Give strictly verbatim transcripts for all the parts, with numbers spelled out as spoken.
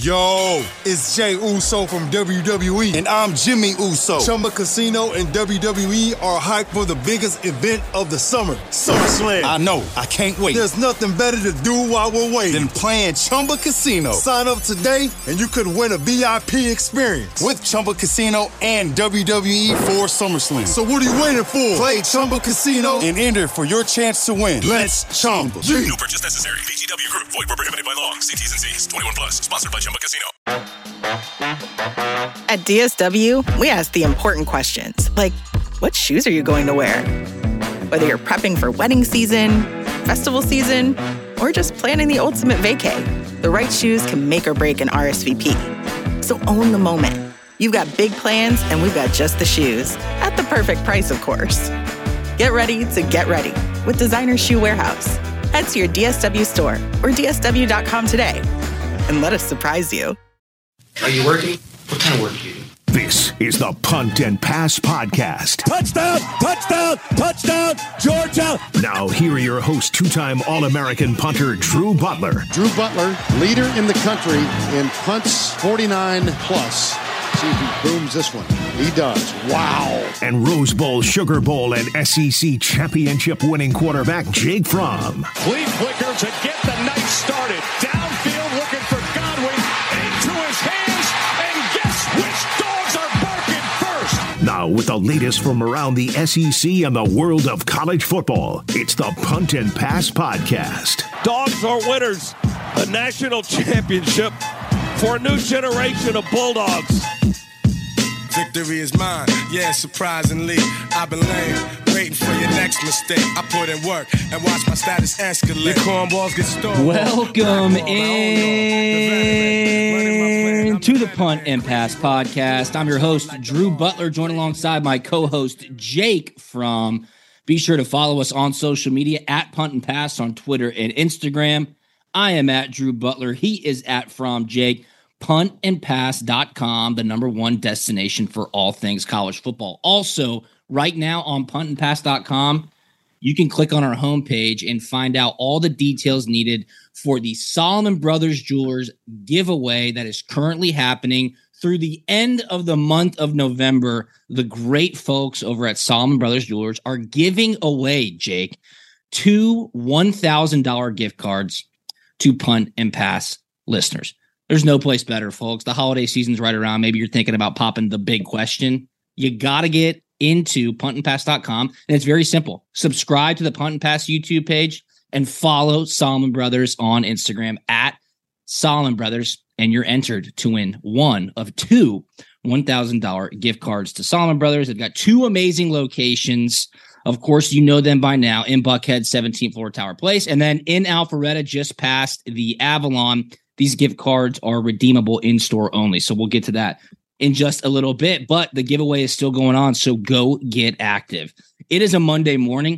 Yo, it's Jay Uso from W W E, and I'm Jimmy Uso. Chumba Casino and W W E are hyped for the biggest event of the summer, SummerSlam. I know, I can't wait. There's nothing better to do while we're waiting than playing Chumba Casino. Sign up today, and you could win a V I P experience with Chumba Casino and W W E for SummerSlam. So what are you waiting for? Play Chumba Casino and enter for your chance to win. Let's Chumba. No purchase necessary. V G W Group. Void where prohibited by law. See T's and C's. twenty-one plus. Sponsored by Chumba Casino. At D S W, we ask the important questions, like, what shoes are you going to wear? Whether you're prepping for wedding season, festival season, or just planning the ultimate vacay, the right shoes can make or break an R S V P. So own the moment. You've got big plans, and we've got just the shoes. At the perfect price, of course. Get ready to get ready with Designer Shoe Warehouse. Head to your D S W store or D S W dot com today and let us surprise you. Are you working? What kind of work do you do? This is the Punt and Pass Podcast. Touchdown! Touchdown! Touchdown! Georgia! Now, here are your hosts, two-time All-American punter Drew Butler. Drew Butler, leader in the country in punts forty-nine plus. See if he booms this one. He does. Wow. And Rose Bowl, Sugar Bowl, and S E C championship winning quarterback Jake Fromm. Flea flicker to get the night started. Downfield looking for Godwin. Into his hands. And guess which dogs are barking first? Now, with the latest from around the S E C and the world of college football, it's the Punt and Pass Podcast. Dogs are winners. A national championship for a new generation of Bulldogs. Victory is mine, yeah, surprisingly. I've been lame, waiting for your next mistake. I put in work and watch my status escalate. Your cornballs get stolen. Welcome in to the Punt and Pass Podcast. I'm your host, Drew Butler, joined alongside my co-host, Jake Fromm. Be sure to follow us on social media at Punt and Pass on Twitter and Instagram. I am at Drew Butler. He is at From Jake. punt and pass dot com, the number one destination for all things college football. Also, right now on punt and pass dot com, you can click on our homepage and find out all the details needed for the Solomon Brothers Jewelers giveaway that is currently happening through the end of the month of November. The great folks over at Solomon Brothers Jewelers are giving away, Jake, two one thousand dollars gift cards to Punt and Pass listeners. There's no place better, folks. The holiday season's right around. Maybe you're thinking about popping the big question. You got to get into punt and pass dot com, and it's very simple. Subscribe to the Punt and Pass YouTube page and follow Solomon Brothers on Instagram at Solomon Brothers, and you're entered to win one of two one thousand dollars gift cards to Solomon Brothers. They've got two amazing locations. Of course, you know them by now in Buckhead, seventeenth floor Tower Place, and then in Alpharetta, just past the Avalon. These gift cards are redeemable in-store only, so we'll get to that in just a little bit, but the giveaway is still going on, so go get active. It is a Monday morning.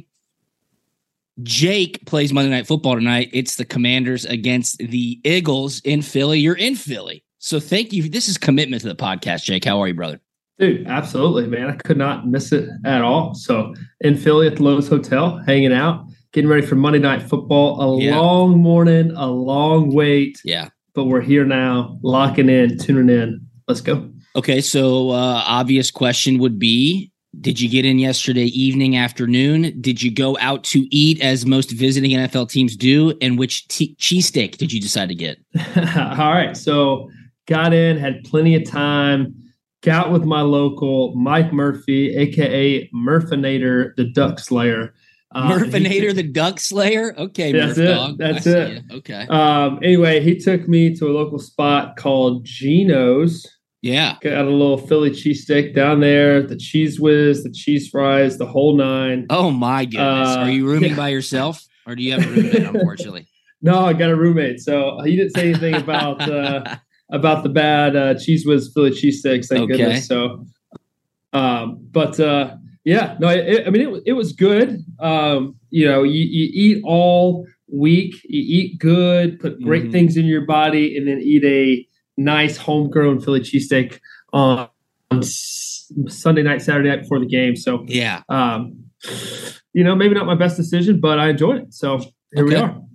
Jake plays Monday Night Football tonight. It's the Commanders against the Eagles in Philly. You're in Philly, so thank you. This is commitment to the podcast, Jake. How are you, brother? Dude, absolutely, man. I could not miss it at all. So in Philly at the Lowe's Hotel, hanging out. Getting ready for Monday Night Football. A yeah. long morning, a long wait. Yeah. But we're here now, locking in, tuning in. Let's go. Okay, so uh, obvious question would be, did you get in yesterday evening, afternoon? Did you go out to eat as most visiting N F L teams do? And which t- cheesesteak did you decide to get? All right, so got in, had plenty of time. Got with my local Mike Murphy, a k a. Murfinator, the Duck Slayer. Uh, Murfinator, the Duck Slayer? Okay, that's Murph it. Dog. That's I it. Okay. Um, anyway, he took me to a local spot called Geno's. Yeah. Got a little Philly cheesesteak down there, the cheese whiz, the cheese fries, the whole nine. Oh, my goodness. Uh, Are you rooming yeah. by yourself, or do you have a roommate, unfortunately? No, I got a roommate. So he didn't say anything about uh, about the bad uh, cheese whiz Philly cheesesteaks, thank okay. goodness. So, um, but uh, yeah, no, it, I mean, it, it was good. Um, you know, you, you eat all week, you eat good, put great mm-hmm. things in your body, and then eat a nice homegrown Philly cheesesteak on, on Sunday night, Saturday night before the game. So, yeah, um, you know, maybe not my best decision, but I enjoyed it. So here okay. we are.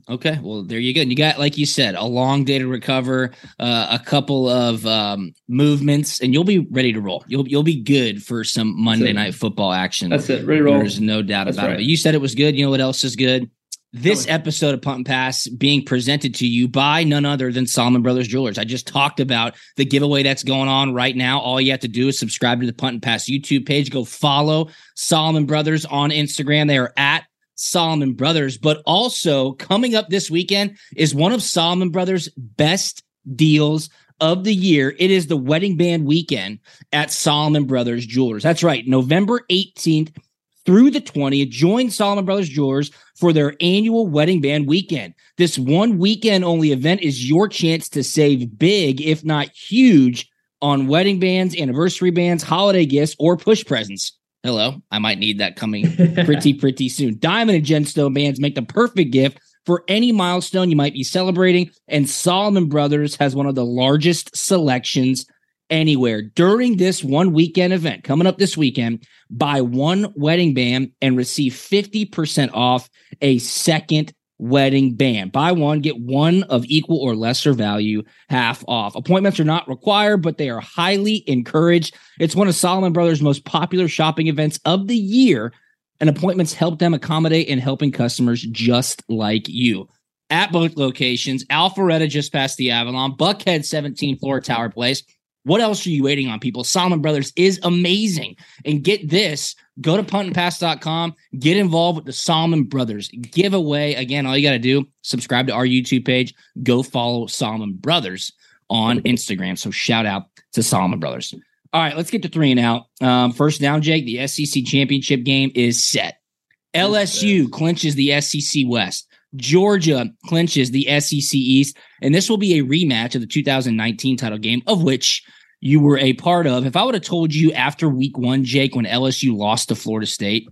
Okay, well, there you go. And you got, like you said, a long day to recover, uh, a couple of um, movements, and you'll be ready to roll. You'll you'll be good for some Monday Night Football action. That's it. Ready to roll. There's no doubt That's about right. it. But you said it was good. You know what else is good? This episode of Punt and Pass being presented to you by none other than Solomon Brothers Jewelers. I just talked about the giveaway that's going on right now. All you have to do is subscribe to the Punt and Pass YouTube page. Go follow Solomon Brothers on Instagram. They are at Solomon Brothers. But also coming up this weekend is one of Solomon Brothers' best deals of the year. It is the wedding band weekend at Solomon Brothers Jewelers. That's right. November eighteenth through the twentieth, join Solomon Brothers Jewelers for their annual wedding band weekend. This one weekend only event is your chance to save big, if not huge, on wedding bands, anniversary bands, holiday gifts, or push presents. Hello, I might need that coming pretty, pretty soon. Diamond and gemstone bands make the perfect gift for any milestone you might be celebrating, and Solomon Brothers has one of the largest selections anywhere. During this one weekend event coming up this weekend, buy one wedding band and receive fifty percent off a second wedding band. Buy one, get one of equal or lesser value, half off. Appointments are not required, but they are highly encouraged. It's one of Solomon Brothers' most popular shopping events of the year, and appointments help them accommodate and helping customers just like you. At both locations, Alpharetta just past the Avalon, Buckhead seventeen Floor Tower Place. What else are you waiting on, people? Solomon Brothers is amazing. And get this, go to punt and pass dot com, get involved with the Solomon Brothers giveaway. Again, all you got to do, subscribe to our YouTube page, go follow Solomon Brothers on Instagram. So shout out to Solomon Brothers. All right, let's get to three and out. Um, first down, Jake, the S E C championship game is set. L S U clinches the S E C West. Georgia clinches the S E C East, and this will be a rematch of the two thousand nineteen title game, of which you were a part of. If I would have told you after week one, Jake, when L S U lost to Florida State,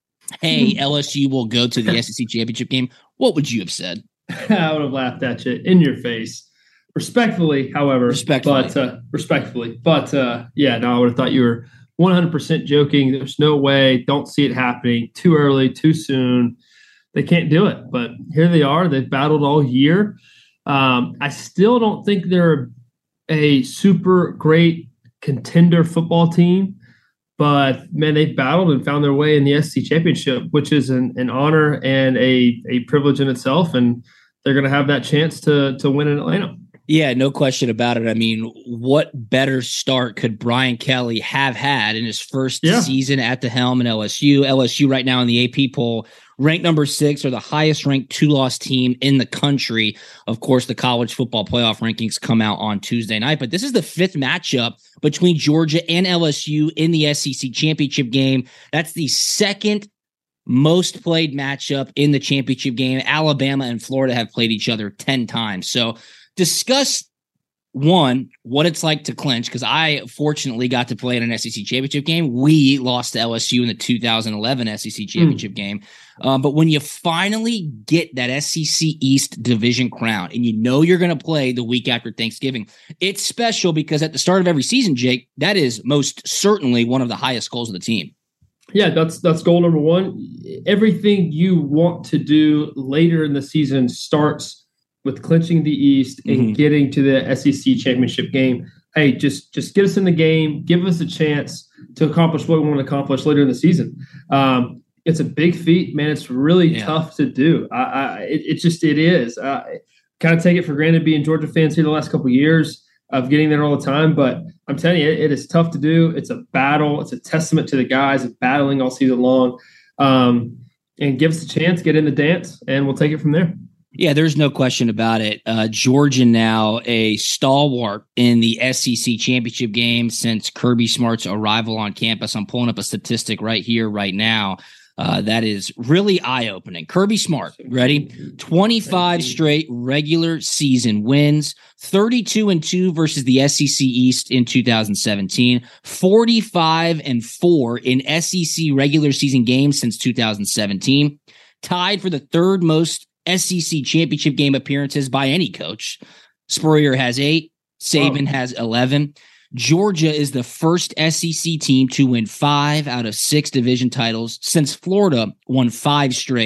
hey, L S U will go to the S E C championship game, what would you have said? I would have laughed at you in your face. Respectfully, however. Respectfully. But, uh, respectfully. But, uh, yeah, no, I would have thought you were one hundred percent joking. There's no way. Don't see it happening. Too early, too soon. They can't do it, but here they are. They've battled all year. Um, I still don't think they're a super great contender football team, but man, they've battled and found their way in the S E C championship, which is an, an honor and a, a privilege in itself. And they're going to have that chance to, to win in Atlanta. Yeah, no question about it. I mean, what better start could Brian Kelly have had in his first yeah. season at the helm in L S U? L S U right now in the A P poll, ranked number six, or the highest ranked two-loss team in the country. Of course, the college football playoff rankings come out on Tuesday night, but this is the fifth matchup between Georgia and L S U in the S E C championship game. That's the second most played matchup in the championship game. Alabama and Florida have played each other ten times. So discuss, one, what it's like to clinch, because I fortunately got to play in an S E C championship game. We lost to L S U in the two thousand eleven S E C championship mm. game. Um, but when you finally get that S E C East division crown and you know you're going to play the week after Thanksgiving, it's special because at the start of every season, Jake, that is most certainly one of the highest goals of the team. Yeah, that's that's goal number one. Everything you want to do later in the season starts with clinching the East and mm-hmm. getting to the S E C championship game. Hey, just just get us in the game. Give us a chance to accomplish what we want to accomplish later in the season. Um, it's a big feat, man. It's really yeah. tough to do. I, I it, it just it is. I kind of take it for granted being Georgia fans here the last couple of years of getting there all the time, but I'm telling you, it, it is tough to do. It's a battle. It's a testament to the guys of battling all season long. Um, and give us a chance, get in the dance, and we'll take it from there. Yeah, there's no question about it. Uh, Georgia now a stalwart in the S E C championship game since Kirby Smart's arrival on campus. I'm pulling up a statistic right here, right now. Uh, that is really eye-opening. Kirby Smart, ready? twenty-five straight regular season wins, thirty-two and two versus the S E C East in two thousand seventeen, forty-five and four in S E C regular season games since two thousand seventeen, tied for the third most S E C championship game appearances by any coach. Spurrier has eight. Saban oh. has eleven. Georgia is the first S E C team to win five out of six division titles since Florida won five straight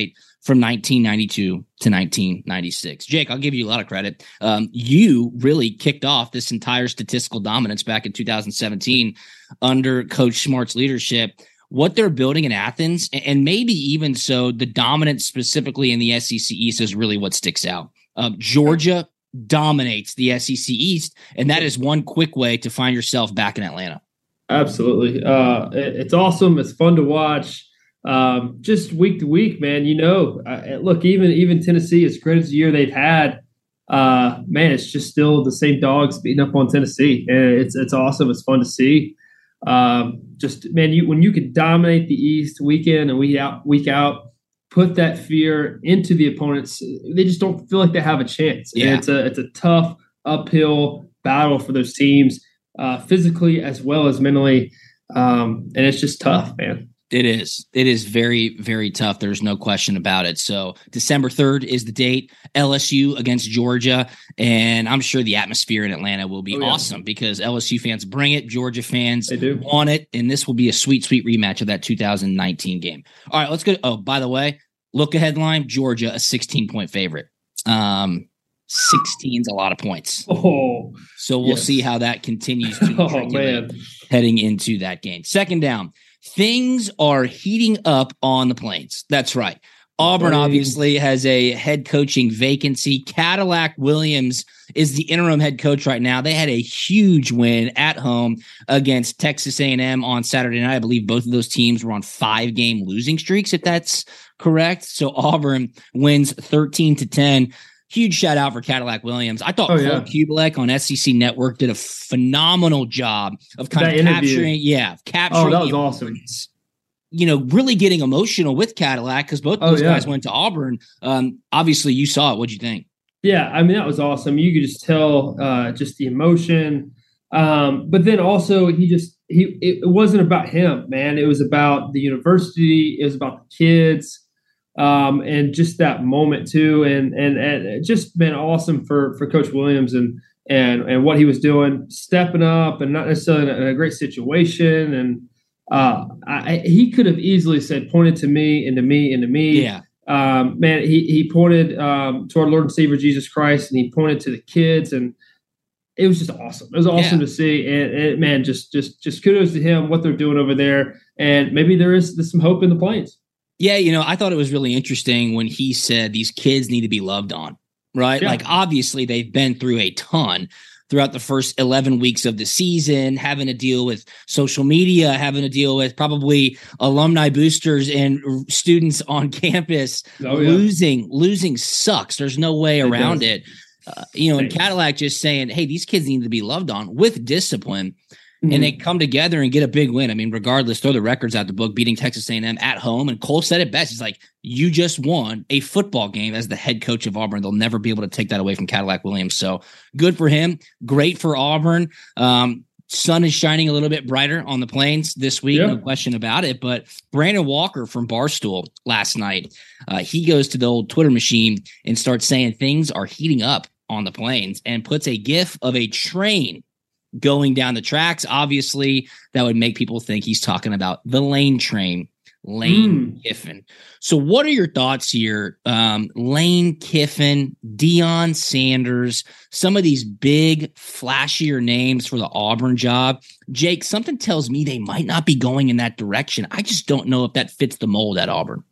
from nineteen ninety-two to nineteen ninety-six. Jake, I'll give you a lot of credit. Um, you really kicked off this entire statistical dominance back in two thousand seventeen under Coach Smart's leadership. What they're building in Athens, and maybe even so, the dominance specifically in the S E C East is really what sticks out. Um, Georgia dominates the S E C East, and that is one quick way to find yourself back in Atlanta. Absolutely. Uh, it, it's awesome. It's fun to watch. Um, just week to week, man, you know, uh, look, even even Tennessee, as great as the year they've had, uh, man, it's just still the same dogs beating up on Tennessee. And it's it's awesome. It's fun to see. Um, just, man, you when you can dominate the East week in and week out, week out, put that fear into the opponents, they just don't feel like they have a chance. Yeah. And it's a it's a tough uphill battle for those teams, uh, physically as well as mentally. Um, and it's just tough, man. It is. It is very, very tough. There's no question about it. So December third is the date, L S U against Georgia. And I'm sure the atmosphere in Atlanta will be oh, yeah. awesome because L S U fans bring it. Georgia fans they do. want it. And this will be a sweet, sweet rematch of that two thousand nineteen game. All right, let's go. Oh, by the way, look ahead line, Georgia, a sixteen point favorite. Um, sixteen's a lot of points. Oh, so we'll yes. see how that continues to oh, man. heading into that game. Second down. Things are heating up on the Plains. That's right. Auburn obviously has a head coaching vacancy. Cadillac Williams is the interim head coach right now. They had a huge win at home against Texas A and M on Saturday night. I believe both of those teams were on five-game losing streaks, if that's correct. So Auburn wins thirteen to ten. Huge shout out for Cadillac Williams. I thought oh, Cole yeah. Kubelek on S E C Network did a phenomenal job of kind that of interview. capturing, yeah, capturing. Oh, that was awesome. You know, really getting emotional with Cadillac because both oh, those yeah. guys went to Auburn. Um, obviously, you saw it. What'd you think? Yeah, I mean that was awesome. You could just tell uh, just the emotion, um, but then also he just he it wasn't about him, man. It was about the university. It was about the kids. Um, and just that moment too, and and and it just been awesome for for Coach Williams and and and what he was doing, stepping up, and not necessarily in a, in a great situation. And uh, I, he could have easily said, pointed to me and to me and to me. Yeah, um, man, he he pointed um, to our Lord and Savior Jesus Christ, and he pointed to the kids, and it was just awesome. It was awesome yeah. to see, and, and man, just just just kudos to him, what they're doing over there, and maybe there is there's some hope in the Plains. Yeah, you know, I thought it was really interesting when he said these kids need to be loved on, right? Yeah. Like, obviously, they've been through a ton throughout the first eleven weeks of the season, having to deal with social media, having to deal with probably alumni boosters and students on campus. Oh, yeah. Losing, losing sucks. There's no way it around does. it. Uh, you know, and Cadillac just saying, hey, these kids need to be loved on with discipline. And they come together and get a big win. I mean, regardless, throw the records out the book, beating Texas A and M at home. And Cole said it best. He's like, you just won a football game as the head coach of Auburn. They'll never be able to take that away from Cadillac Williams. So good for him. Great for Auburn. Um, sun is shining a little bit brighter on the Plains this week. Yeah. No question about it. But Brandon Walker from Barstool last night, uh, he goes to the old Twitter machine and starts saying things are heating up on the Plains and puts a gif of a train going down the tracks. Obviously, that would make people think he's talking about the Lane train, Lane mm. Kiffin. So what are your thoughts here? Um, Lane Kiffin, Deion Sanders, some of these big, flashier names for the Auburn job. Jake, something tells me they might not be going in that direction. I just don't know if that fits the mold at Auburn.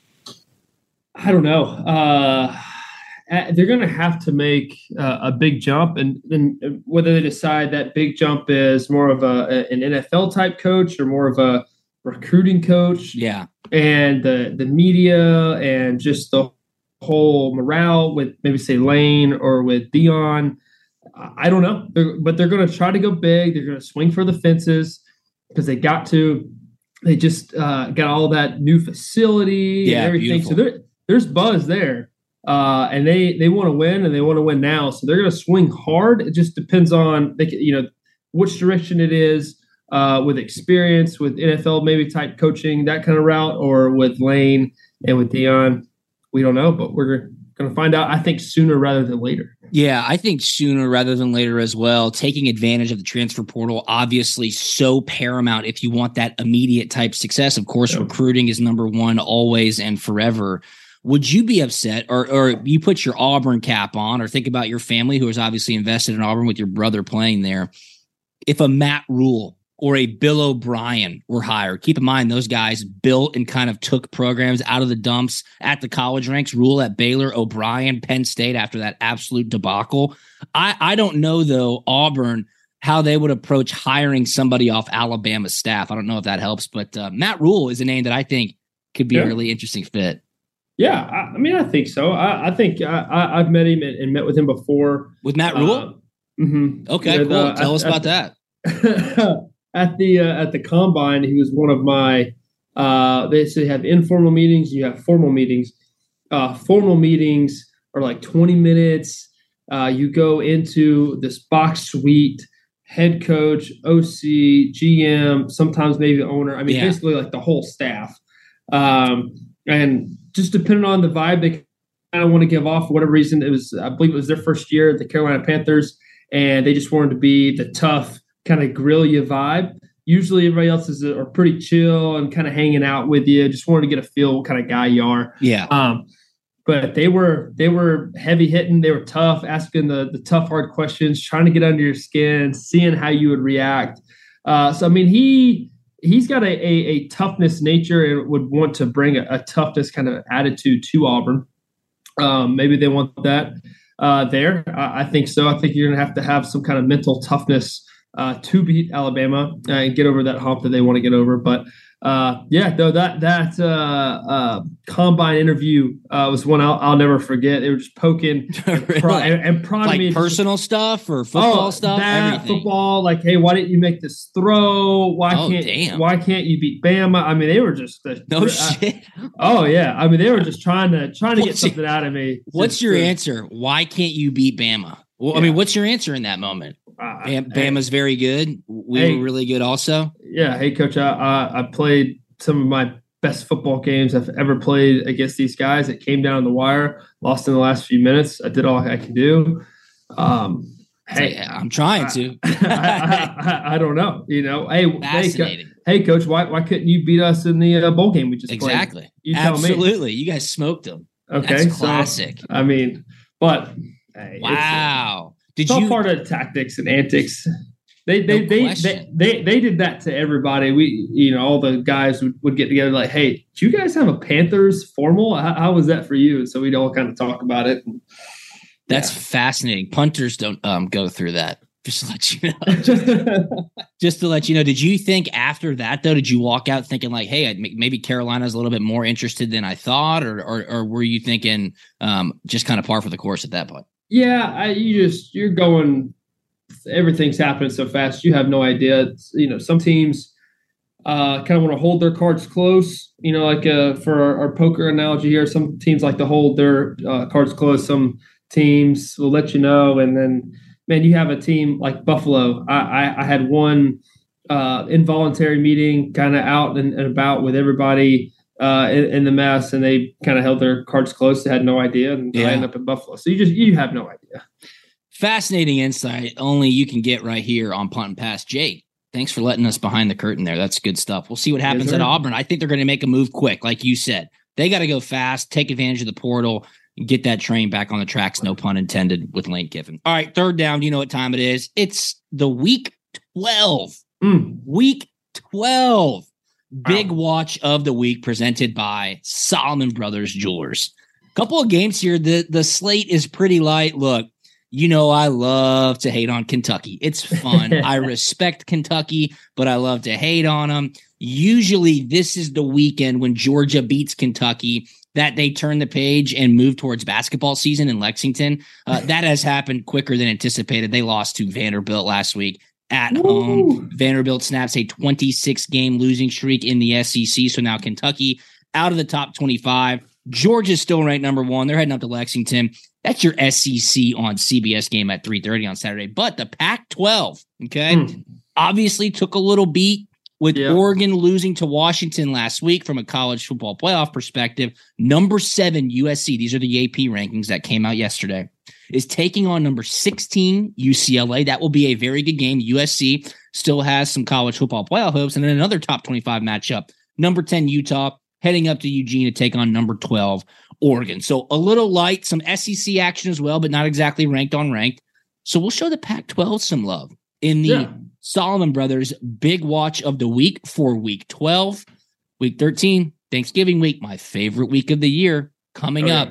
I don't know. Uh They're going to have to make uh, a big jump, and, and whether they decide that big jump is more of a, an N F L type coach or more of a recruiting coach, yeah, and the the media and just the whole morale with maybe say Lane or with Deion, I don't know, they're, but they're going to try to go big. They're going to swing for the fences because they got to. They just uh, got all that new facility yeah, and everything, beautiful. so there, there's buzz there. Uh, and they, they want to win and they want to win now. So they're going to swing hard. It just depends on, they can, you know, which direction it is uh, with experience, with N F L maybe type coaching, that kind of route, or with Lane and with Deion. We don't know, but we're going to find out, I think, sooner rather than later. Yeah, I think sooner rather than later as well. Taking advantage of the transfer portal, obviously so paramount if you want that immediate type success. Of course, yeah. recruiting is number one always and forever. would you be upset, or or you put your Auburn cap on, or think about your family who is obviously invested in Auburn with your brother playing there, if a Matt Rule or a Bill O'Brien were hired? Keep in mind, those guys built and kind of took programs out of the dumps at the college ranks. Rule at Baylor, O'Brien, Penn State after that absolute debacle. I, I don't know, though, Auburn, how they would approach hiring somebody off Alabama's staff. I don't know if that helps, but uh, Matt Rule is a name that I think could be yeah. a really interesting fit. Yeah, I, I mean, I think so. I, I think I, I, I've met him and, and met with him before. With Matt Rule? Uh, mm-hmm. Okay, with, cool. Uh, Tell at, us about at, that. At the uh, at the combine, he was one of my. Uh, they say have informal meetings. You have formal meetings. Uh, formal meetings are like twenty minutes. Uh, you go into this box suite. Head coach, O C, G M, sometimes maybe the owner. I mean, yeah. basically like the whole staff. Um, and just depending on the vibe they kind of want to give off for whatever reason. It was, I believe, it was their first year at the Carolina Panthers, and they just wanted to be the tough kind of grill you vibe. Usually everybody else is are pretty chill and kind of hanging out with you. Just wanted to get a feel what kind of guy you are. Yeah. Um, but they were they were heavy hitting. They were tough, asking the the tough, hard questions, trying to get under your skin, seeing how you would react. Uh, so I mean, he he's got a, a a toughness nature and would want to bring a, a toughness kind of attitude to Auburn. Um, maybe they want that uh, there. I, I think so. I think you're going to have to have some kind of mental toughness Uh, to beat Alabama uh, and get over that hump that they want to get over. But uh, yeah, though that that uh, uh, combine interview uh, was one I'll, I'll never forget. They were just poking and, really? pro- and, and prodding like me. personal just, stuff or football oh, stuff. That, everything. Football, like, hey, why didn't you make this throw? Why oh, can't damn. why can't you beat Bama? I mean, they were just uh, no uh, shit. Oh yeah, I mean, they were just trying to trying to what's get something your, out of me. What's just, your uh, answer? Why can't you beat Bama? Well, yeah. I mean, what's your answer in that moment? Uh, Bam, Bama's hey, very good. We hey, were really good also. Yeah. Hey, Coach, I, I, I played some of my best football games I've ever played against these guys. It came down the wire, lost in the last few minutes. I did all I can do. Um, hey, like, I'm trying to. I, I, I, I don't know. You know, hey, Fascinating. Hey, hey, Coach, why why couldn't you beat us in the uh, bowl game we just exactly. played? You tell Absolutely. me. You guys smoked them. Okay. That's classic. So, I mean, but hey, wow. It's, Did it's you all part of tactics and antics. They they, no they, they they they did that to everybody. We you know all the guys would, would get together like, hey, do you guys have a Panthers formal? How, how was that for you? And so we'd all kind of talk about it. And, That's yeah. fascinating. Punters don't um go through that. Just to let you know. Just to let you know. Did you think after that though? Did you walk out thinking like, hey, maybe Carolina's a little bit more interested than I thought, or or, or were you thinking um just kind of par for the course at that point? Yeah, I, you just you're going. Everything's happening so fast. You have no idea. It's, you know, some teams uh, kind of want to hold their cards close. You know, like uh, for our, our poker analogy here, some teams like to hold their uh, cards close. Some teams will let you know, and then man, you have a team like Buffalo. I, I, I had one uh, involuntary meeting, kind of out and, and about with everybody uh, in, in the mess, and they kind of held their cards close. They had no idea, and yeah. I ended up in Buffalo. So you just you have no idea. Fascinating insight only you can get right here on Punt and Pass. Jake, thanks for letting us behind the curtain there. That's good stuff. We'll see what happens yes, at Auburn. I think they're going to make a move quick, like you said. They got to go fast, take advantage of the portal, and get that train back on the tracks, no pun intended, with Lane Kiffin. All right, third down. You know what time it is. It's the week twelve. Mm. Week twelve. Big wow. watch of the week presented by Solomon Brothers Jewelers. Couple of games here. The, the slate is pretty light. Look, you know, I love to hate on Kentucky. It's fun. I respect Kentucky, but I love to hate on them. Usually this is the weekend when Georgia beats Kentucky that they turn the page and move towards basketball season in Lexington. Uh, that has happened quicker than anticipated. They lost to Vanderbilt last week at Woo. home. Vanderbilt snaps a twenty-six game losing streak in the S E C. So now Kentucky out of the top twenty-five. Georgia's still ranked number one. They're heading up to Lexington. That's your S E C on C B S game at three thirty on Saturday. But the Pac twelve, okay, mm. obviously took a little beat with yeah. Oregon losing to Washington last week from a college football playoff perspective. Number seven, U S C, these are the A P rankings that came out yesterday, is taking on number sixteen, U C L A. That will be a very good game. U S C still has some college football playoff hopes. And then another top twenty-five matchup, number ten, Utah, heading up to Eugene to take on number twelve, Oregon. So a little light, some S E C action as well, but not exactly ranked on ranked. So we'll show the Pac twelve some love in the yeah. Solomon Brothers big watch of the week for week twelve, week thirteen, Thanksgiving week, my favorite week of the year, coming okay. up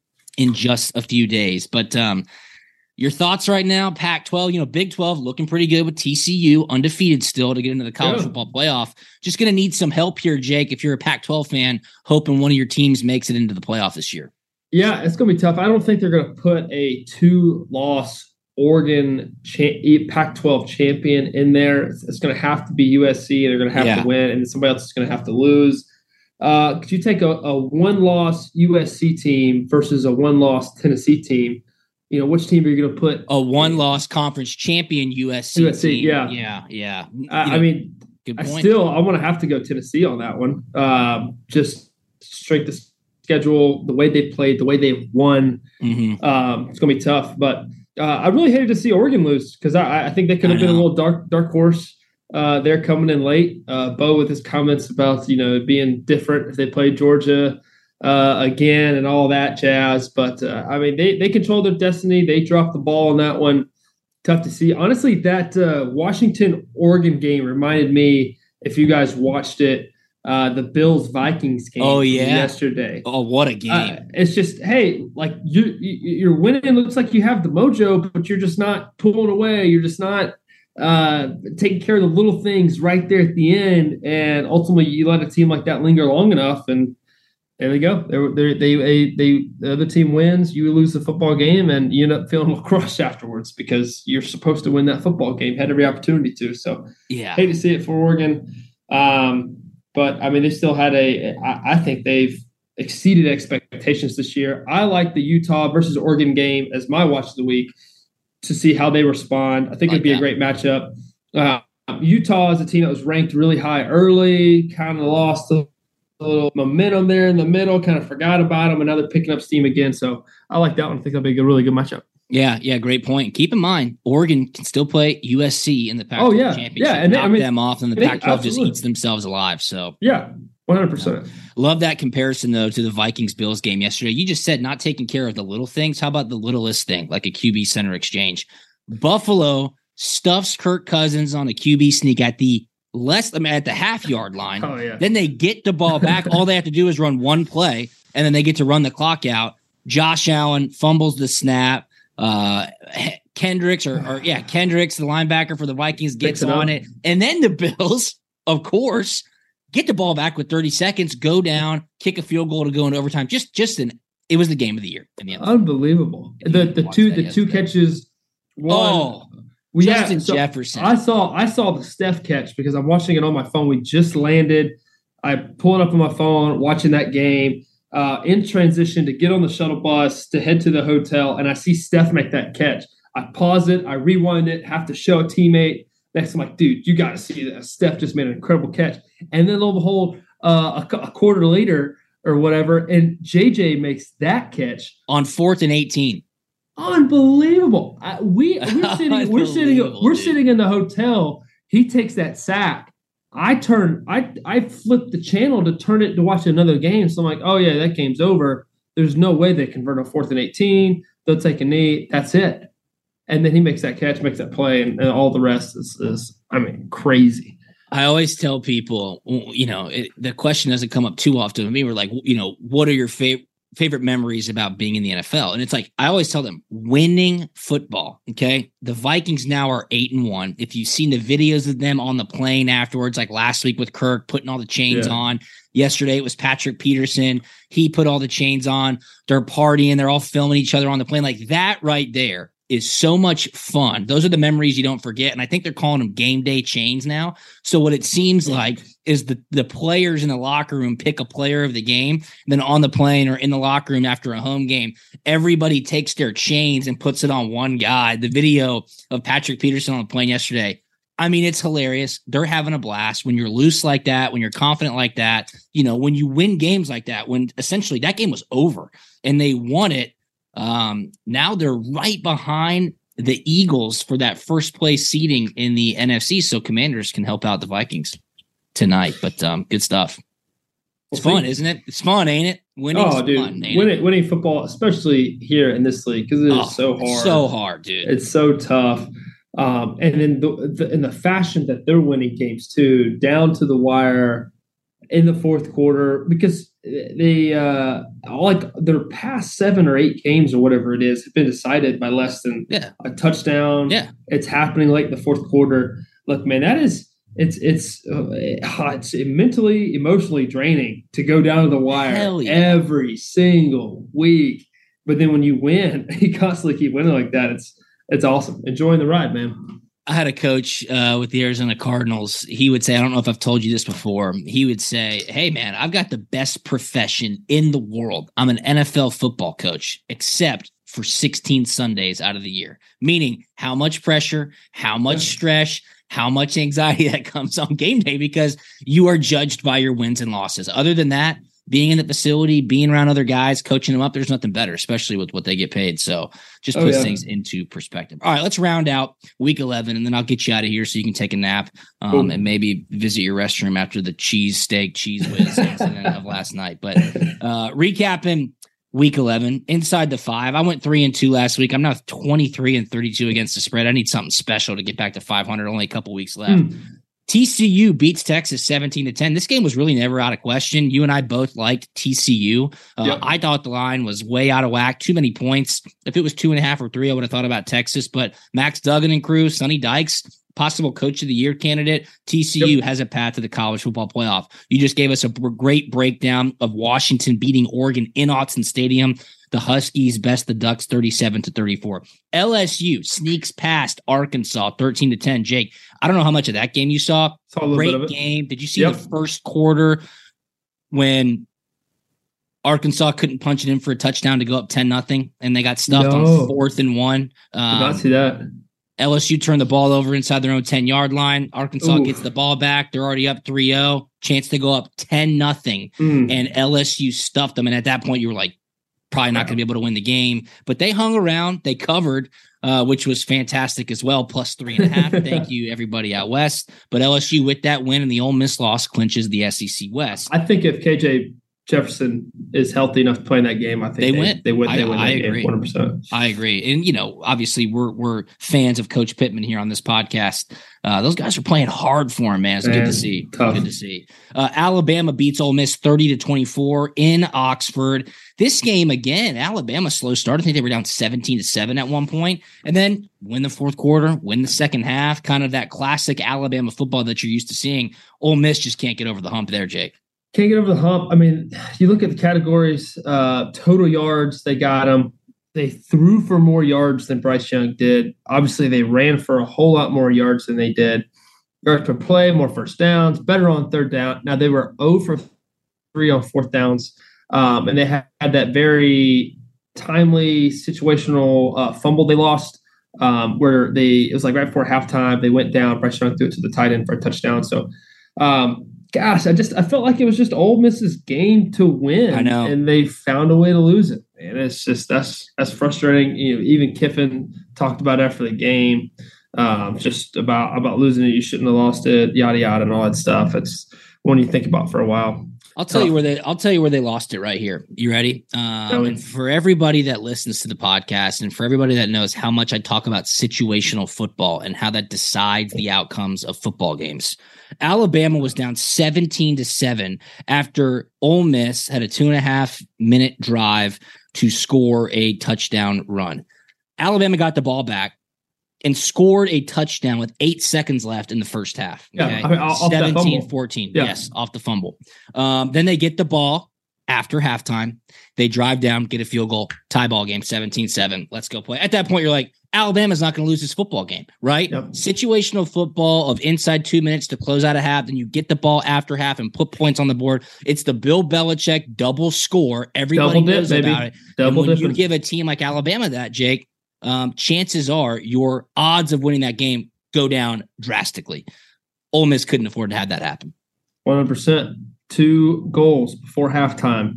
in just a few days. But um, your thoughts right now, Pac twelve, you know, Big twelve looking pretty good with T C U undefeated still to get into the college yeah. football playoff. Just going to need some help here, Jake, if you're a Pac twelve fan, hoping one of your teams makes it into the playoff this year. Yeah, it's going to be tough. I don't think they're going to put a two-loss Oregon cha- Pac twelve champion in there. It's, it's going to have to be U S C. They're going to have yeah. to win, and somebody else is going to have to lose. Uh, could you take a, a one-loss U S C team versus a one-loss Tennessee team? You know, which team are you going to put? A one-loss conference champion U S C, U S C team. Yeah, yeah, yeah. I, know, I mean, I still I want to have to go Tennessee on that one. Um, just straight the schedule, the way they played, the way they won. Mm-hmm. Um, it's going to be tough, but. Uh, I really hated to see Oregon lose because I, I think they could have been a little dark dark horse. Uh, they're coming in late. Uh, Bo with his comments about you know being different if they played Georgia uh, again and all that jazz. But uh, I mean they they control their destiny. They dropped the ball on that one. Tough to see. Honestly, that uh, Washington Oregon game reminded me, if you guys watched it, uh, the Bills Vikings game. Oh yeah, yesterday. Oh, what a game! Uh, it's just hey, like you you're winning. It looks like you have the mojo, but you're just not pulling away. You're just not uh, taking care of the little things right there at the end. And ultimately, you let a team like that linger long enough, and there they go. They they they they the other team wins. You lose the football game, and you end up feeling a little crushed afterwards because you're supposed to win that football game. Had every opportunity to. So yeah, hate to see it for Oregon. Um, But, I mean, they still had a – I think they've exceeded expectations this year. I like the Utah versus Oregon game as my watch of the week to see how they respond. I think like it'd be that. a great matchup. Uh, Utah is a team that was ranked really high early, kind of lost a little momentum there in the middle, kind of forgot about them, and now they're picking up steam again. So I like that one. I think that'll be a really good matchup. Yeah, yeah, great point. Keep in mind, Oregon can still play U S C in the Pac twelve oh, yeah. championship. Yeah, and knock they, I mean, them off, and the Pac twelve just eats themselves alive. So yeah, one hundred percent. Love that comparison though to the Vikings-Bills game yesterday. You just said not taking care of the little things. How about the littlest thing, like a Q B center exchange? Buffalo stuffs Kirk Cousins on a Q B sneak at the less I mean, at the half yard line. Oh, yeah. Then they get the ball back. All they have to do is run one play, and then they get to run the clock out. Josh Allen fumbles the snap. Uh, Kendricks or, or yeah, Kendricks, the linebacker for the Vikings, gets it on it. And then the Bills, of course, get the ball back with thirty seconds, go down, kick a field goal to go into overtime. Just, just an, it was the game of the year. In the Unbelievable. The the two the two catches. One, oh, we Justin had, so Jefferson. I saw I saw the Steph catch because I'm watching it on my phone. We just landed. I pull it up on my phone, watching that game. Uh, in transition to get on the shuttle bus to head to the hotel, and I see Steph make that catch. I pause it, I rewind it, have to show a teammate. Next, I'm like, dude, you got to see that. Steph just made an incredible catch. And then lo and behold, uh, a, a quarter later or whatever, and J J makes that catch on fourth and eighteen. Unbelievable! I, we we're sitting we're sitting we're dude. sitting in the hotel. He takes that sack. I turn, I I flipped the channel to turn it to watch another game. So I'm like, oh yeah, that game's over. There's no way they convert on fourth and eighteen. They'll take a knee. That's it. And then he makes that catch, makes that play, and, and all the rest is, is, I mean, crazy. I always tell people, you know, it, the question doesn't come up too often with me. We're like, you know, what are your favorite favorite memories about being in the N F L? And it's like, I always tell them winning football. Okay. The Vikings now are eight and one. If you've seen the videos of them on the plane afterwards, like last week with Kirk putting all the chains yeah. on, yesterday it was Patrick Peterson. He put all the chains on. They're partying. They're all filming each other on the plane. Like that right there is so much fun. Those are the memories you don't forget. And I think they're calling them game day chains now. So what it seems like is the, the players in the locker room pick a player of the game. And then on the plane or in the locker room after a home game, everybody takes their chains and puts it on one guy. The video of Patrick Peterson on the plane yesterday, I mean, it's hilarious. They're having a blast when you're loose like that, when you're confident like that, you know, when you win games like that, when essentially that game was over and they won it. Um, now they're right behind the Eagles for that first place seeding in the N F C. So Commanders can help out the Vikings tonight, but um, good stuff. It's we'll fun, see. Isn't it? It's fun, ain't it? Winning's oh, dude. fun, ain't winning, it? winning football, especially here in this league, because it is oh, so hard. So hard, dude. It's so tough. Um, and then the, the, in the fashion that they're winning games too, down to the wire in the fourth quarter, because they uh, like their past seven or eight games or whatever it is have been decided by less than yeah. a touchdown. Yeah, it's happening late in the fourth quarter. Look, man, that is it's it's uh, it's mentally, emotionally draining to go down to the wire yeah. every single week. But then when you win, you constantly keep winning like that. It's It's awesome. Enjoying the ride, man. I had a coach uh, with the Arizona Cardinals. He would say, I don't know if I've told you this before. He would say, hey, man, I've got the best profession in the world. I'm an N F L football coach, except for sixteen Sundays out of the year. Meaning how much pressure, how much stress, how much anxiety that comes on game day because you are judged by your wins and losses. Other than that, being in the facility, being around other guys, coaching them up, there's nothing better, especially with what they get paid. So just puts oh, yeah. things into perspective. All right, let's round out week eleven, and then I'll get you out of here so you can take a nap um, cool. and maybe visit your restroom after the cheese steak, cheese whiz incident of last night. But uh, recapping week eleven, inside the five, I went three and two last week. I'm now twenty-three and thirty-two against the spread. I need something special to get back to five hundred. Only a couple weeks left. Mm. T C U beats Texas seventeen to ten. This game was really never out of question. You and I both liked T C U. Uh, yep. I thought the line was way out of whack. Too many points. If it was two and a half or three, I would have thought about Texas. But Max Duggan and crew, Sonny Dykes, possible coach of the year candidate. T C U yep. has a path to the college football playoff. You just gave us a great breakdown of Washington beating Oregon in Autzen Stadium. The Huskies best the Ducks thirty-seven to thirty-four. L S U sneaks past Arkansas thirteen to ten. Jake, I don't know how much of that game you saw. saw a Great bit of it. game. Did you see yep. the first quarter when Arkansas couldn't punch it in for a touchdown to go up ten nothing and they got stuffed no. on fourth and one? Um, Did not see that. L S U turned the ball over inside their own ten-yard line. Arkansas Oof. gets the ball back. They're already up three oh. Chance to go up ten nothing. Mm. And L S U stuffed them. And at that point, you were like, probably not going to be able to win the game. But they hung around. They covered, uh, which was fantastic as well, plus three and a half. Thank you, everybody out west. But L S U, with that win and the Ole Miss loss, clinches the S E C West. I think if K J Jefferson is healthy enough to play in that game, I think they, they win. They win. They I, win. I that agree. Game, one hundred percent. I agree. And you know, obviously, we're we're fans of Coach Pittman here on this podcast. Uh, those guys are playing hard for him, man. It's man, good to see. Tough. Good to see. Uh, Alabama beats Ole Miss thirty to twenty-four in Oxford. This game again, Alabama slow start. I think they were down seventeen to seven at one point, and then win the fourth quarter, win the second half. Kind of that classic Alabama football that you're used to seeing. Ole Miss just can't get over the hump there, Jake. Can't get over the hump. I mean, you look at the categories, uh, total yards, they got them. They threw for more yards than Bryce Young did. Obviously, they ran for a whole lot more yards than they did. Yards per play, more first downs, better on third down. Now, they were zero for three on fourth downs, um, and they had, had that very timely situational uh, fumble they lost um, where they it was like right before halftime. They went down. Bryce Young threw it to the tight end for a touchdown. So, um, Gosh, I just I felt like it was just Ole Miss's game to win. I know, and they found a way to lose it. And it's just that's that's frustrating. You know, even Kiffin talked about after the game, um, just about about losing it. You shouldn't have lost it, yada yada, and all that stuff. It's one you think about for a while. I'll tell you where they I'll tell you where they lost it right here. You ready? Um, and for everybody that listens to the podcast and for everybody that knows how much I talk about situational football and how that decides the outcomes of football games. Alabama was down seventeen to seven after Ole Miss had a two and a half minute drive to score a touchdown run. Alabama got the ball back and scored a touchdown with eight seconds left in the first half. Okay? Yeah, I mean, seventeen fourteen. Yeah. Yes, off the fumble. Um, then they get the ball after halftime. They drive down, get a field goal, tie ball game, seventeen seven. Let's go play. At that point, you're like, Alabama's not going to lose this football game, right? Yep. Situational football of inside two minutes to close out a half, then you get the ball after half and put points on the board. It's the Bill Belichick double score. Everybody double knows dip, about baby. it. Double and when difference. you give a team like Alabama that, Jake, um, chances are your odds of winning that game go down drastically. Ole Miss couldn't afford to have that happen. one hundred percent. Two goals before halftime.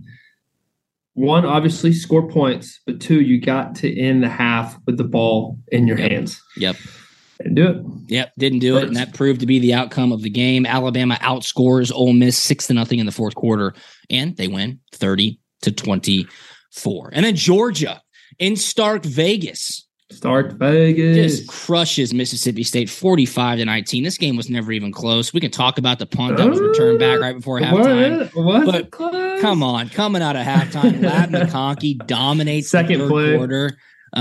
One, obviously, score points, but two, you got to end the half with the ball in your yep. hands. Yep. Didn't do it. Yep, didn't do it, and that proved to be the outcome of the game. Alabama outscores Ole Miss six to nothing in the fourth quarter, and they win thirty to twenty-four. And then Georgia in Stark Vegas. Stark Vegas Just crushes Mississippi State forty-five to nineteen. This game was never even close. We can talk about the punt that was returned back right before halftime. What? But close? Come on, coming out of halftime, Ladd McConkey dominates second the third play. quarter.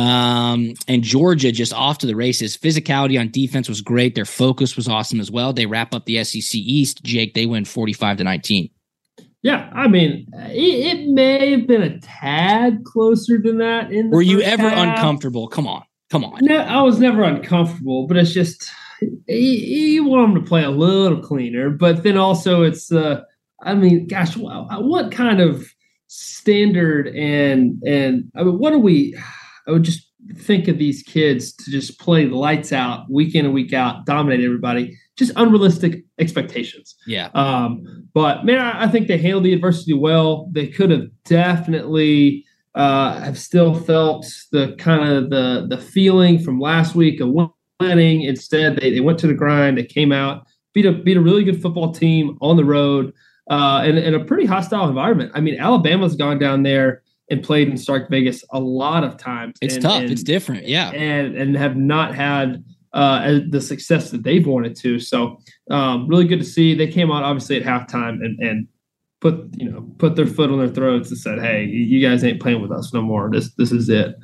Um, and Georgia just off to the races. Physicality on defense was great. Their focus was awesome as well. They wrap up the S E C East. Jake, they win forty-five to nineteen. Yeah, I mean, it, it may have been a tad closer than that. In the Were you first ever half. uncomfortable? Come on, come on. No, I was never uncomfortable, but it's just you, you want them to play a little cleaner. But then also, it's uh, I mean, gosh, what kind of standard and and I mean, what are we? I would just think of these kids to just play the lights out week in and week out, dominate everybody. Just unrealistic expectations. Yeah. Um, but man, I, I think they handled the adversity well. They could have definitely uh, have still felt the kind of the the feeling from last week of winning. Instead, they, they went to the grind. They came out, beat a beat a really good football team on the road uh, in, in a pretty hostile environment. I mean, Alabama's gone down there and played in Stark Vegas a lot of times. It's and, tough. And, it's different. Yeah. And and have not had uh, the success that they've wanted to. So um, really good to see. They came out obviously at halftime and and put you know put their foot on their throats and said, "Hey, you guys ain't playing with us no more. This this is it."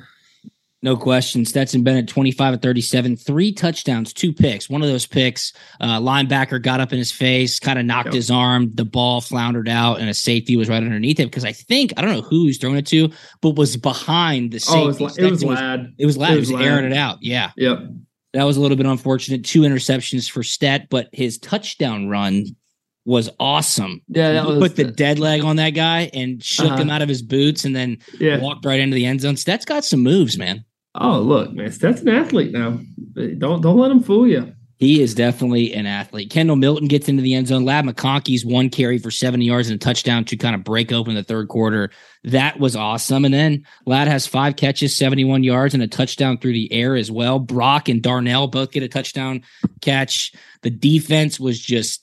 No question. Stetson Bennett, twenty-five of thirty-seven, three touchdowns, two picks. One of those picks, uh, linebacker got up in his face, kind of knocked yep. his arm. The ball floundered out, and a safety was right underneath it because I think, I don't know who he's throwing it to, but was behind the safety. Oh, it was, it was Ladd. It was Ladd. It was, it was airing it out. Yeah. Yep. That was a little bit unfortunate. Two interceptions for Stet, but his touchdown run was awesome. Yeah, that he was put the dead leg on that guy and shook uh-huh. him out of his boots and then yeah. walked right into the end zone. Stet's got some moves, man. Oh, look, man, that's an athlete now. Don't don't let him fool you. He is definitely an athlete. Kendall Milton gets into the end zone. Ladd McConkey's one carry for seventy yards and a touchdown to kind of break open the third quarter. That was awesome. And then Ladd has five catches, seventy-one yards, and a touchdown through the air as well. Brock and Darnell both get a touchdown catch. The defense was just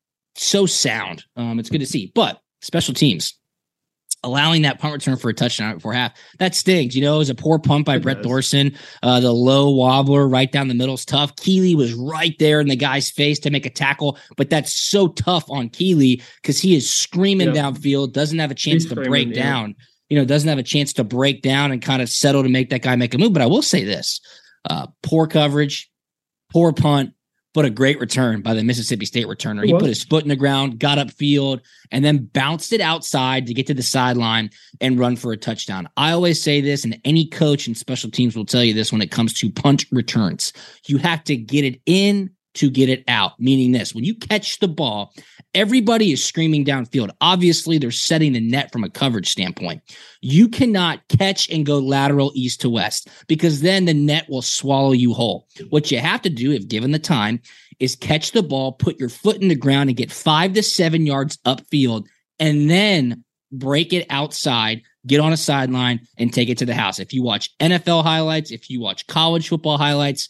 so sound. Um, it's good to see. But special teams. Allowing that punt return for a touchdown before half, that stings. You know, it was a poor punt by it Brett does. Thorson. Uh, the low wobbler right down the middle is tough. Keeley was right there in the guy's face to make a tackle, but that's so tough on Keeley because he is screaming yep. downfield, doesn't have a chance He's to break yeah. down. You know, doesn't have a chance to break down and kind of settle to make that guy make a move. But I will say this, uh, poor coverage, poor punt, but a great return by the Mississippi State returner. He put his foot in the ground, got upfield, and then bounced it outside to get to the sideline and run for a touchdown. I always say this, and any coach in special teams will tell you this when it comes to punt returns. You have to get it in to get it out, meaning this. When you catch the ball, everybody is screaming downfield. Obviously, they're setting the net from a coverage standpoint. You cannot catch and go lateral east to west because then the net will swallow you whole. What you have to do, if given the time, is catch the ball, put your foot in the ground, and get five to seven yards upfield, and then break it outside, get on a sideline, and take it to the house. If you watch N F L highlights, if you watch college football highlights,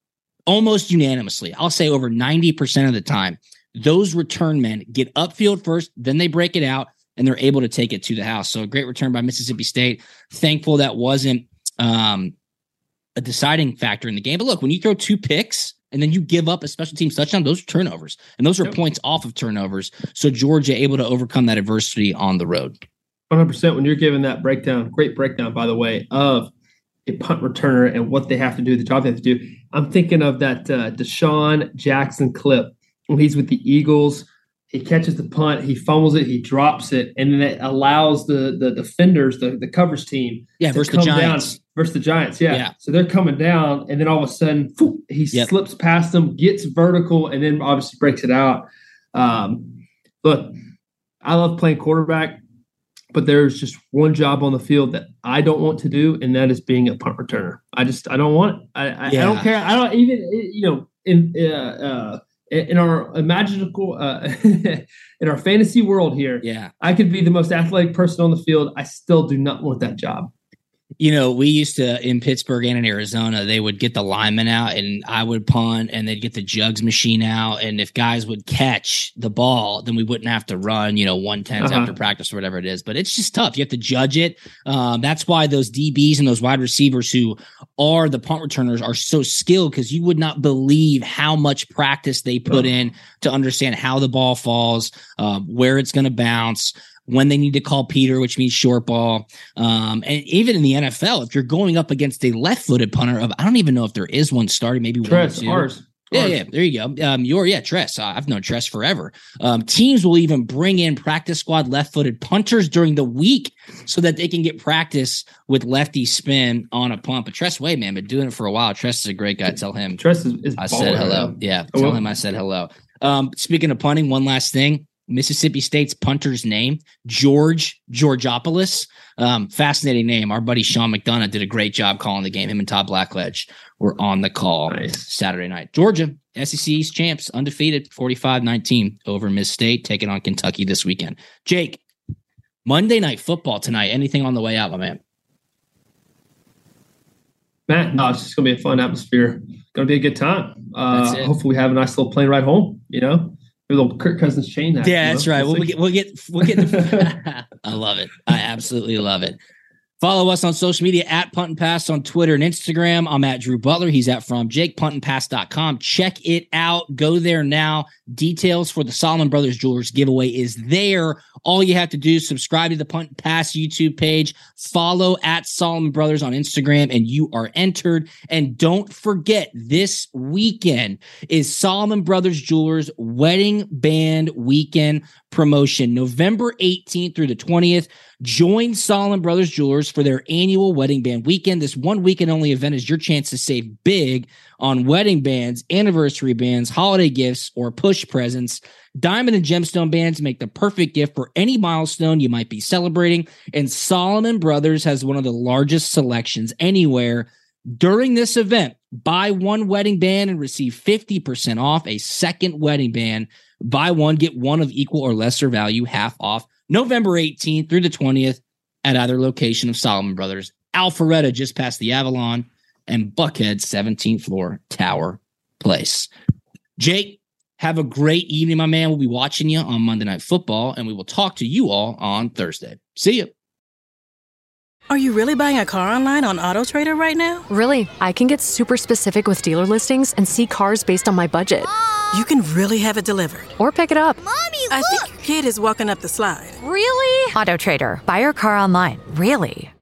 almost unanimously, I'll say over ninety percent of the time, those return men get upfield first, then they break it out, and they're able to take it to the house. So a great return by Mississippi State. Thankful that wasn't um, a deciding factor in the game. But look, when you throw two picks and then you give up a special teams touchdown, those are turnovers. And those are yep. points off of turnovers. So Georgia able to overcome that adversity on the road. one hundred percent when you're giving that breakdown, great breakdown, by the way, of a punt returner and what they have to do, the job they have to do. I'm thinking of that uh, Deshaun Jackson clip when he's with the Eagles. He catches the punt, he fumbles it, he drops it, and then it allows the the defenders, the, the coverage team, yeah, to versus come the Giants. down versus the Giants. Yeah. yeah. So they're coming down, and then all of a sudden, poof, he yep. slips past them, gets vertical, and then obviously breaks it out. Um, look, I love playing quarterback, but there's just one job on the field that I don't want to do, and that is being a punt returner. I just I don't want it. I, I, yeah. I don't care. I don't even you know in uh, uh, in our imaginable uh, in our fantasy world here. Yeah, I could be the most athletic person on the field. I still do not want that job. You know, we used to, in Pittsburgh and in Arizona, they would get the linemen out and I would punt and they'd get the jugs machine out. And if guys would catch the ball, then we wouldn't have to run, you know, one tenths Uh-huh. after practice or whatever it is. But it's just tough. You have to judge it. Um, that's why those D Bs and those wide receivers who are the punt returners are so skilled, because you would not believe how much practice they put in to understand how the ball falls, uh, where it's going to bounce, when they need to call Peter, which means short ball. Um, and even in the N F L, if you're going up against a left-footed punter of, I don't even know if there is one starting, maybe Tress, one or two. ours. Yeah, ours. yeah, there you go. Um, your yeah, Tress. Uh, I've known Tress forever. Um, teams will even bring in practice squad left-footed punters during the week so that they can get practice with lefty spin on a punt. But Tress Way, man, been doing it for a while. Tress is a great guy. Tell him Tress is, is I said baller, hello. man. Yeah, Oh, tell well. him I said hello. Um, speaking of punting, one last thing. Mississippi State's punter's name, George Georgopoulos. Um, fascinating name. Our buddy Sean McDonough did a great job calling the game. Him and Todd Blackledge were on the call Nice. Saturday night. Georgia, S E C East champs, undefeated, forty-five nineteen over Miss State, taking on Kentucky this weekend. Jake, Monday Night Football tonight. Anything on the way out, my man? Matt, no, it's just gonna be a fun atmosphere. Gonna be a good time. That's Uh, it. hopefully, we have a nice little plane ride home. You know, a little Kirk Cousins chain. act, Yeah, you that's know? right. We'll We'll see. get, we'll get, we'll get. The, I love it. I absolutely love it. Follow us on social media at Punt and Pass on Twitter and Instagram. I'm at Drew Butler. He's at From Jake, punt and pass dot com. Check it out. Go there now. Details for the Solomon Brothers Jewelers giveaway is there. All you have to do is subscribe to the Punt and Pass YouTube page, follow at Solomon Brothers on Instagram, and you are entered. And don't forget, this weekend is Solomon Brothers Jewelers Wedding Band Weekend promotion, November eighteenth through the twentieth. Join Solomon Brothers Jewelers for their annual wedding band weekend. This one weekend only event is your chance to save big on wedding bands, anniversary bands, holiday gifts, or push presents. Diamond and gemstone bands make the perfect gift for any milestone you might be celebrating. And Solomon Brothers has one of the largest selections anywhere. During this event, buy one wedding band and receive fifty percent off a second wedding band. Buy one, get one of equal or lesser value, half off. November eighteenth through the twentieth at either location of Solomon Brothers. Alpharetta just past the Avalon, and Buckhead seventeenth floor Tower Place. Jake, have a great evening, my man. We'll be watching you on Monday Night Football, and we will talk to you all on Thursday. See you. Are you really buying a car online on AutoTrader right now? Really, I can get super specific with dealer listings and see cars based on my budget. You can really have it delivered. Or pick it up. Mommy, look! I think your kid is walking up the slide. Really? AutoTrader. Buy your car online. Really?